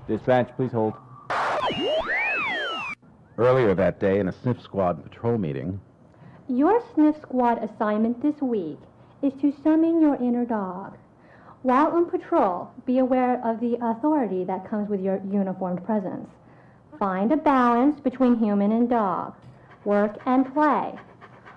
Dispatch, please hold. Earlier that day, in a sniff squad patrol meeting... Your sniff squad assignment this week is to summon your inner dog. While on patrol, be aware of the authority that comes with your uniformed presence. Find a balance between human and dog. Work and play.